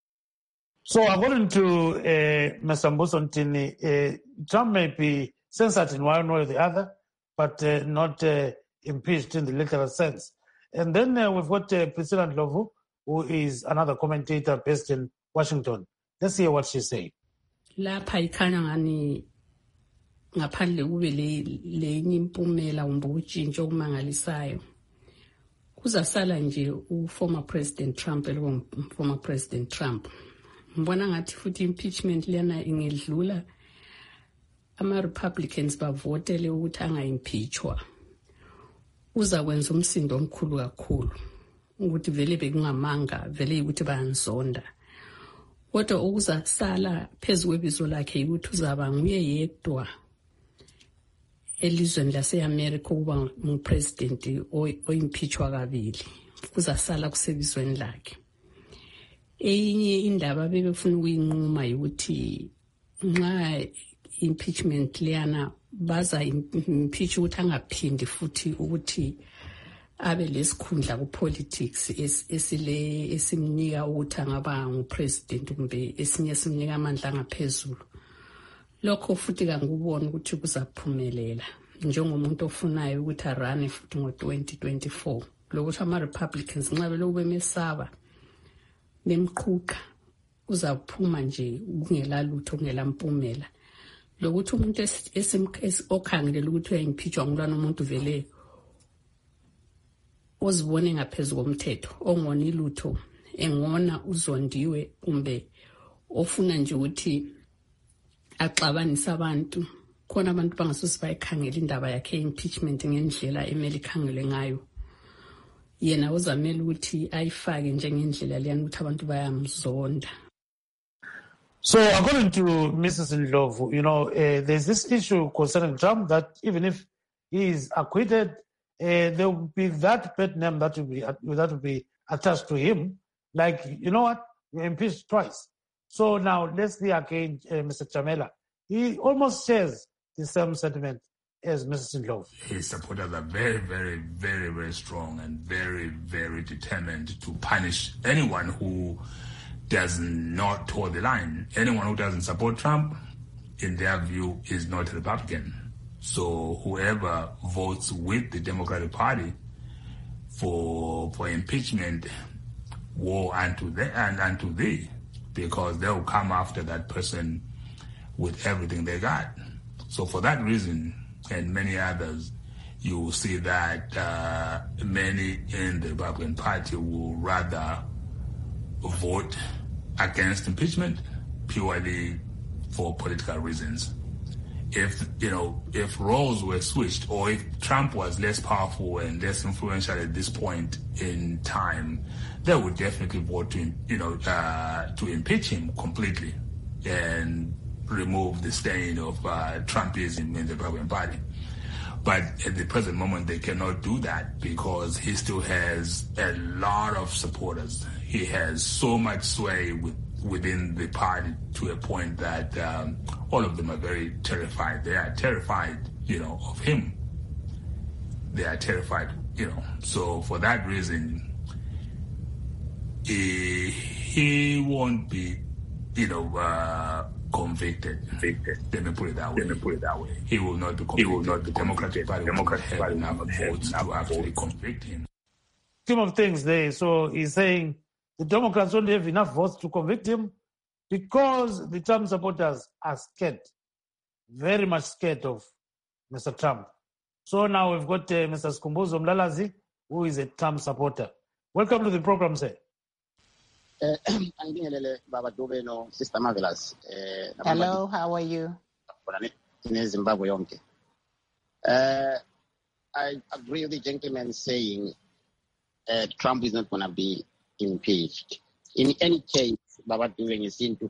So according to Mr. Mbuso Ntini, Trump may be censored in one way or the other, but not impeached in the literal sense. And then we've got Priscilla Ndlovu, who is another commentator based in Washington. Let's hear what she said. Lapha ikhanya ngani ngaphandle kube lenye impumela kumbe utshintsho okumangalisayo kuzasala nje former President Trump former President Trump. Ngibona ngathi futhi impeachment lena ingedlula ama-Republicans bavotele ukuthi anga-impeachwa. Uzakwenza umsindo omkhulu kakhulu ukuthi vele bekungamanga vele ukuthi bayanzonda. Kodwa okuzasala phezu kwebizo lakhe ukuthi uzaba nguye yedwa elizweni lase-America ukuba ngupresident o-impeachwa kabili. Kuzasala kusebizweni lakhe. Enye indaba bebefuna ukuyinquma ukuthi nxa impeachment liyana baza impeach ukuthi angaphindi futhi ukuthi abe lesikhundla ku-politics esimnika ukuthi angaba ngupresident kumbe esinye simnika amandla ngaphezulu. Lokho futhi kangikubona ukuthi kuzaphumelela njengomuntu ofunayo ukuthi arane futhi ngo-2024. Lokuthi ama-Republicans nxa belokhu bemesaba nemqhuqa uzaphuma nje kungela lutho kungela mpumela. Lokuthi umuntu okhangelela ukuthi uyimpeachwa ngulwana umuntu vele ozibone ngaphezulu komthetho ongona ilutho engona uzondiwe kumbe ofuna nje ukuthi axabanisa abantu khona abantu bangasosi bayikhangela indaba yakhe impeachment ngendlela emeli khangele ngayo. Yena uzamela ukuthi ayifake njengendlela leyana ukuthi abantu bayamzonda. So according to Mrs. Ndlovu, there's this issue concerning Trump that even if he is acquitted, there will be that bad name that will be attached to him. Like, you know what? You're impeached twice. So now let's see again, Mr. Chamela. He almost shares the same sentiment as Mrs. Ndlovu. His supporters are very, very, very, very strong and very, very determined to punish anyone who does not toe the line. Anyone who doesn't support Trump, in their view, is not Republican. So whoever votes with the Democratic Party for impeachment, woe unto thee, because they'll come after that person with everything they got. So for that reason and many others, you will see that many in the Republican Party will rather vote against impeachment purely for political reasons. If roles were switched, or if Trump was less powerful and less influential at this point in time, they would definitely vote to impeach him completely and remove the stain of Trumpism in the Republican Party. But at the present moment, they cannot do that because he still has a lot of supporters. He has so much sway within the party to a point that all of them are very terrified. They are terrified, of him. They are terrified, So for that reason, he won't be, convicted. Let me put it that way. He will not be convicted. The Democratic Party will have enough votes to actually convict him. Scheme of things there. So he's saying the Democrats don't have enough votes to convict him because the Trump supporters are scared, very much scared of Mr. Trump. So now we've got Mr. Skhumbuzo Mlalazi, who is a Trump supporter. Welcome to the program, sir. Sister Marvelous. Hello, how are you? I agree with the gentleman saying Trump is not going to be impeached. In any case, Baba doing is into.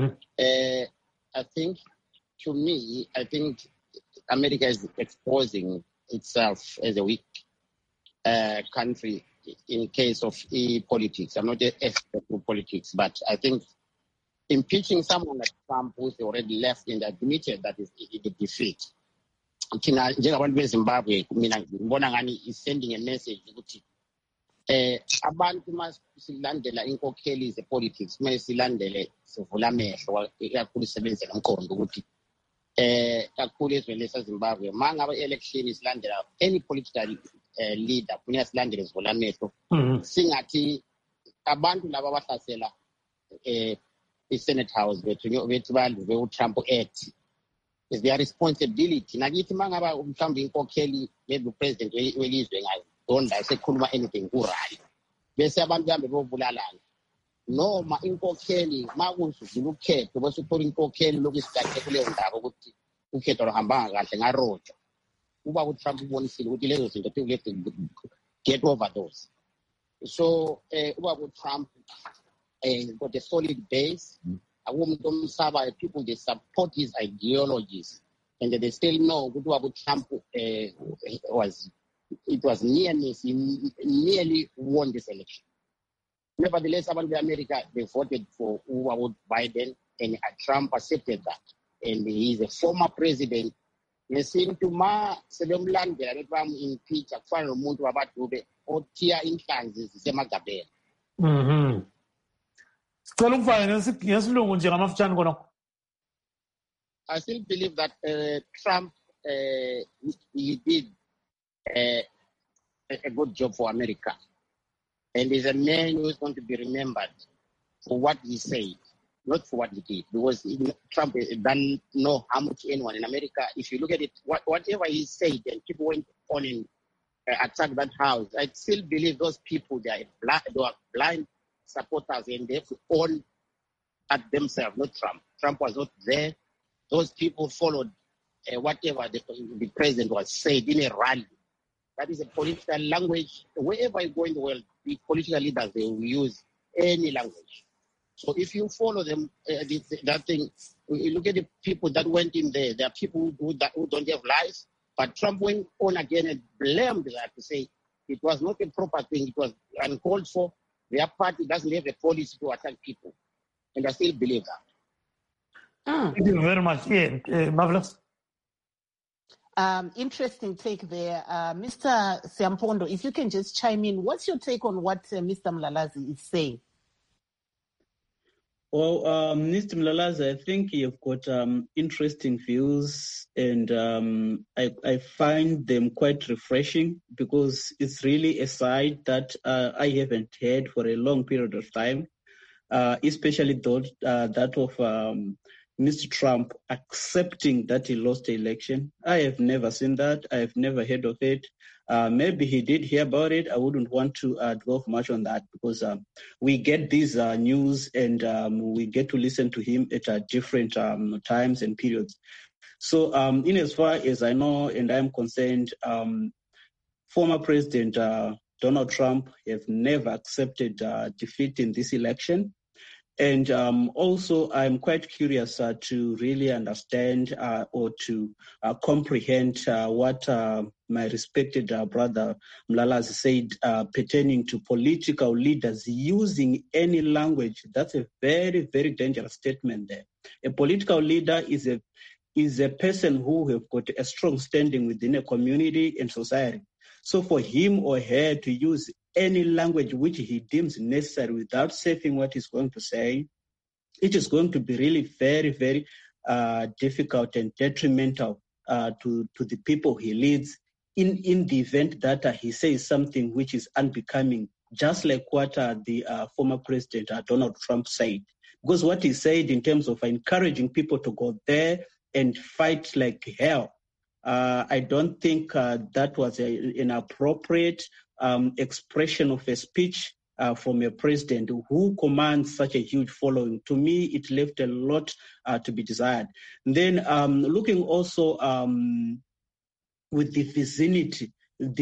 I think America is exposing itself as a weak country in case of politics. I'm not an expert in politics, but I think impeaching someone like Trump who's already left and admitted that is a defeat. Njengabantu beZimbabwe mina ngibona ngani is sending a message ukuthi abantu masilandela inkokheli ze-politics kumele silandele sivula amehlo kakhulu sisebenzisa nomqondo ukuthi kakhulu ezweni lesaZimbabwe ma ngabe election isilandela any political leader kufuneka silandele sivula amehlo singathi abantu laba abahlasela i-Senate House bethu baluve uTrump Act is their responsibility. Nakithi ma ngaba mhlawumbe inkokheli president welizwe ngazonda esekhuluma anything ku-right bese abantu bahambe bobulalana noma inkokheli ma kuzudlula ukhetho bese uthola inkokheli lokusigadle kuleyo ndaba ukuthi ukhetho luhambanga kahle ngarojo kuba uTrump ubonisile ukuthi lezo zinto let's get over those. So uba uTrump got a solid base. People they support his ideologies, and they still know what Trump was nearness. He nearly won this election. Nevertheless, about America, they voted for Biden, and Trump accepted that. And he is a former president. They seem to impeach akufana nomuntu wabadube othiya inhlanzi zisemagabeni. I still believe that Trump he did a good job for America, and he's a man who is going to be remembered for what he said, not for what he did, because Trump doesn't know how much anyone in America. If you look at it, whatever he said, and people went on and attacked that house, I still believe those people they are blind supporters, and they have to own at themselves, not Trump. Trump was not there. Those people followed whatever the president was said in a rally. That is a political language. Wherever you go in the world, the political leaders, they will use any language. So if you follow them, that thing, you look at the people that went in there. There are people who don't have lives. But Trump went on again and blamed that to say it was not a proper thing. It was uncalled for. Their party doesn't have a policy to attack people. And I still believe that. Thank you very much. Marvelous. Interesting take there. Mr. Siampondo, if you can just chime in, what's your take on what Mr. Mlalazi is saying? Well, Mr. Mlalazi, I think you've got interesting views, and I find them quite refreshing because it's really a side that I haven't heard for a long period of time, especially that of Mr. Trump accepting that he lost the election. I have never seen that. I have never heard of it. Maybe he did hear about it. I wouldn't want to dwell much on that because we get these news and we get to listen to him at different times and periods. So in as far as I know and I'm concerned, former President Donald Trump have never accepted defeat in this election. And also, I'm quite curious to really understand or to comprehend what my respected brother Mlalazi said pertaining to political leaders using any language. That's a very, very dangerous statement there. A political leader is a person who have got a strong standing within a community and society. So for him or her to use any language which he deems necessary without saying what he's going to say, it is going to be really very, very difficult and detrimental to the people he leads in the event that he says something which is unbecoming, just like what the former President Donald Trump said. Because what he said in terms of encouraging people to go there and fight like hell, I don't think that was an appropriate expression of a speech from a president who commands such a huge following. To me, it left a lot to be desired. And then looking also with the vicinity,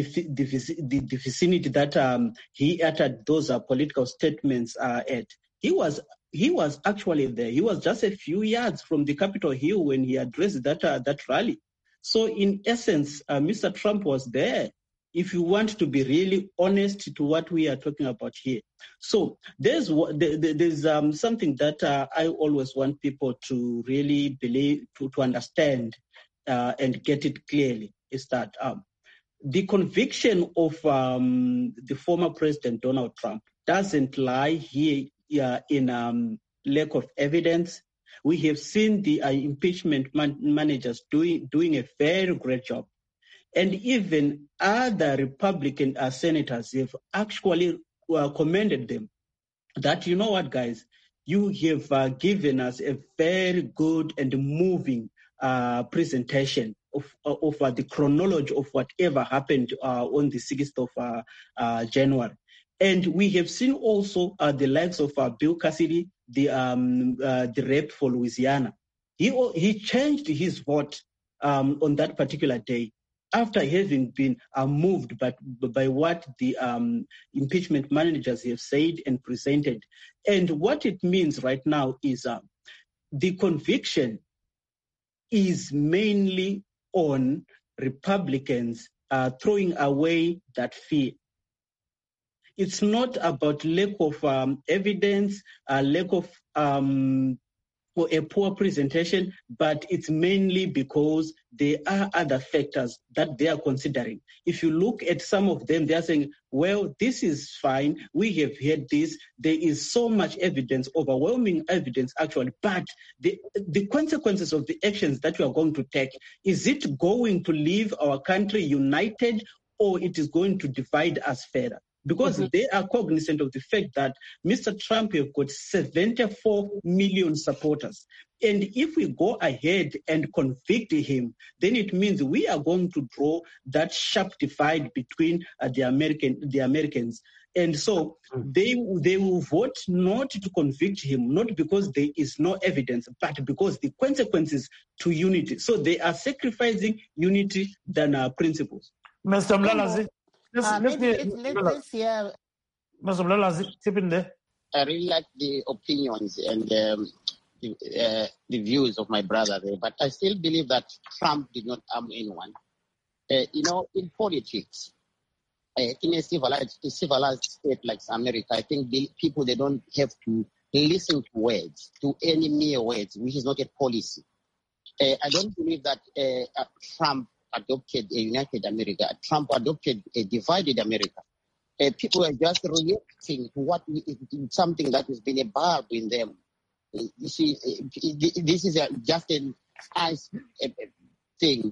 the vicinity that he uttered those political statements at, he was actually there. He was just a few yards from the Capitol Hill when he addressed that rally. So in essence, Mr. Trump was there, if you want to be really honest to what we are talking about here. So there's something that I always want people to really believe, to understand and get it clearly, is that the conviction of the former President Donald Trump doesn't lie here in lack of evidence. We have seen the impeachment managers doing a very great job. And even other Republican senators have actually commended them that, you know what, guys, you have given us a very good and moving presentation of the chronology of whatever happened on the 6th of January. And we have seen also the likes of Bill Cassidy, the rep for Louisiana. He changed his vote on that particular day after having been moved by what the impeachment managers have said and presented. And what it means right now is the conviction is mainly on Republicans throwing away that fear. It's not about lack of evidence, lack of or a poor presentation, but it's mainly because there are other factors that they are considering. If you look at some of them, they are saying, well, this is fine. We have heard this. There is so much evidence, overwhelming evidence actually, but the consequences of the actions that we are going to take, is it going to leave our country united or it is going to divide us further? Because they are cognizant of the fact that Mr. Trump has got 74 million supporters. And if we go ahead and convict him, then it means we are going to draw that sharp divide between the Americans. And so they will vote not to convict him, not because there is no evidence, but because the consequences to unity. So they are sacrificing unity than principles. Mr. Mlalazi. Let's hear. Mr. Mlalazi, tip in there. I really like the opinions and the views of my brother there, but I still believe that Trump did not harm anyone. In politics, in a civilized state like America, I think people, they don't have to listen to words, to any mere words, which is not a policy. I don't believe that Trump adopted a united America. Trump adopted a divided America. People are just reacting to something that has been a bulb in them. You see, this is just an ice thing.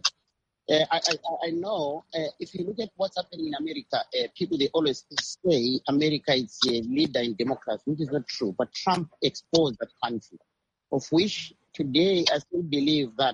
I know if you look at what's happening in America, people, they always say America is a leader in democracy, which is not true. But Trump exposed that country, of which today I still believe that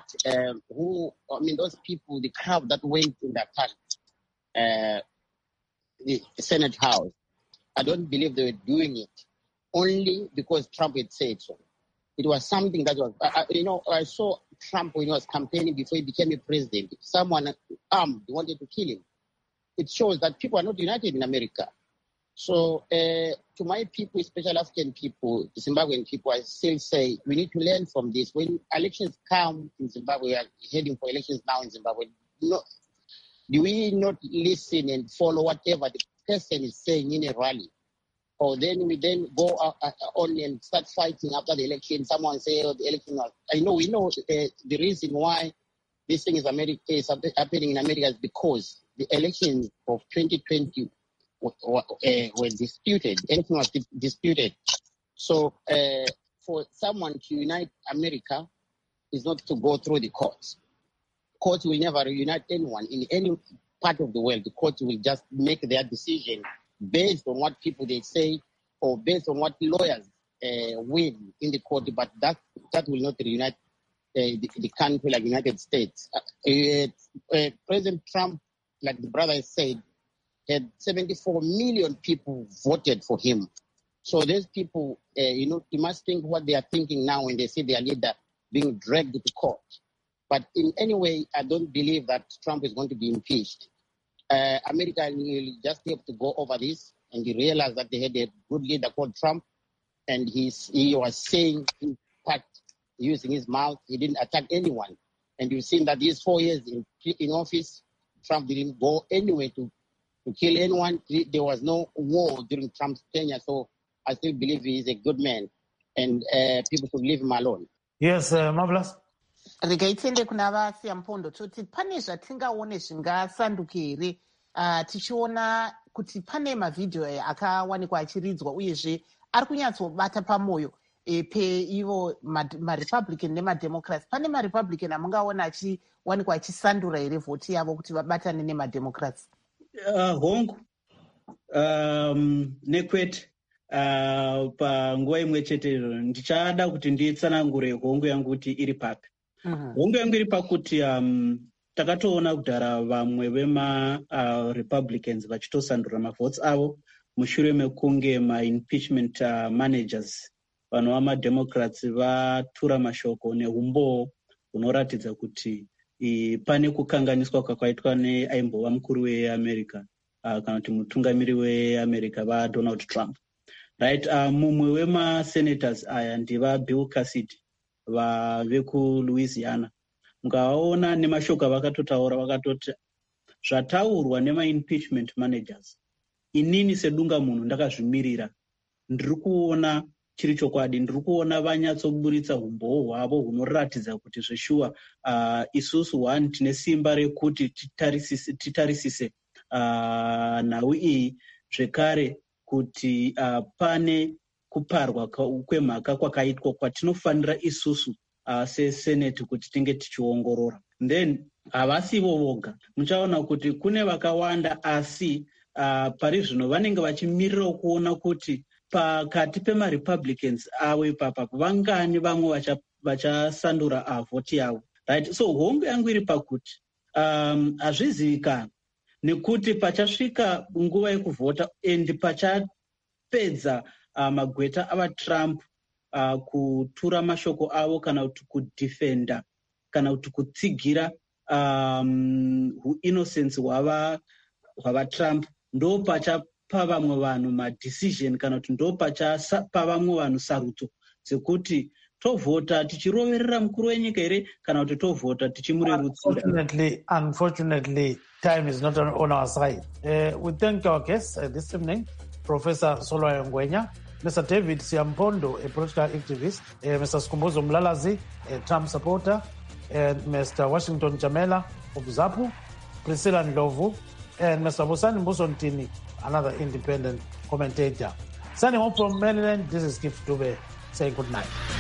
those people, the crowd that went in the attack, the Senate House, I don't believe they were doing it only because Trump had said so. It was something that was, I saw Trump when he was campaigning before he became a president. Someone armed wanted to kill him. It shows that people are not united in America. So to my people, especially African people, Zimbabwean people, I still say we need to learn from this. When elections come in Zimbabwe, we are heading for elections now in Zimbabwe. Do we not listen and follow whatever the person is saying in a rally? Or then we go on and start fighting after the election. Someone say, the election was... We know the reason why this thing is happening in America is because the elections of 2020 were disputed. Everything was disputed. So for someone to unite America is not to go through the courts. Courts will never reunite anyone in any part of the world. The courts will just make their decision based on what people they say or based on what lawyers win in the court, but that will not reunite the country like the United States. President Trump, like the brother said, had 74 million people voted for him. So those people, you must think what they are thinking now when they see their leader being dragged to court. But in any way, I don't believe that Trump is going to be impeached. America will just have to go over this and realize that they had a good leader called Trump, and he was saying in fact, using his mouth, he didn't attack anyone. And you've seen that these 4 years in office, Trump didn't go anywhere to kill anyone. There was no war during Trump's tenure, so I still believe he is a good man, and people should leave him alone. Yes, Marvelous. Regaitende kuna vasiya Mpondo toti pane zvatingaone zvingasanduke here tichiona kuti pane mavhidhiyo akawanikwa achiridzwa uyezve ari kunyatsobata pamwoyo peivo marepublican nemademocrats. Pane marepublican amungaona achiwanikwa achisandura here vhoti yavo kuti vabatane nemademocrats? Hongu nekwete panguva imwe chete ndichada kuti nditsanangure hongu yangu kuti iri papi. Hongu yangu iri pakuti takatoona kudhara vamwe vema-Republicans vachitosandura mavhotes avo mushure mekunge ma-impeachment managers vanova mademocrats vatura mashoko neumbowo hunoratidza kuti pane kukanganiswa kwakaitwa neaimbova mukuru weamerica kana kuti mutungamiri weamerica vaDonald Trump. Right, mumwe wema-senators aya ndiva Bill Cassidy vekuLouisiana. Mukavaona nemashoko avakatotaura vakatoti zvataurwa nema-impeachment managers, inini sedunga munhu ndakazvimirira, ndiri kuona chiri chokwadi, ndiri kuona vanyatsoburitsa umbowo hwavo hunoratidza kuti zveshuwa isusu one tine simba rekuti titarisise nhau iyi zvekare kuti pane kuparwa kwemhaka kwakaitwa kwatinofanira isusu seseneti kuti tinge tichiongorora. Then havasivo voga, muchaona kuti kune vakawanda asi pari zvino vanenge vachimirira kuona kuti pakati pema-Republicans avo ipapa vangani vamwe vachasandura vhoti yavo. Right? So hongu yangu iri pakuti hazvizivikana nekuti pachasvika nguva yekuvhota and pachapedza magweta avaTrump kutura mashoko avo kana kuti kudhifenda kana kuti kutsigira innocence hwavaTrump, ndo pachapa vamwe vanhu madecision kana kuti ndo pachapa vamwe vanhu sarudzo dzekuti tovhota tichiroverera mukuru wenyika here kana kuti tovhota tichimurerutsira. Unfortunately, time is not on our side. We thank our guests this evening, Professor Solwayo Ngwenya, Mr. David Siampondo, a political activist, Mr. Skhumbuzo Mlalazi, a Trump supporter, and Mr. Washington Jamela of ZAPU, Priscilla Ndlovu, and Mr. Musani Musontini, another independent commentator. Signing off from Maryland, this is Gift Dube saying good night.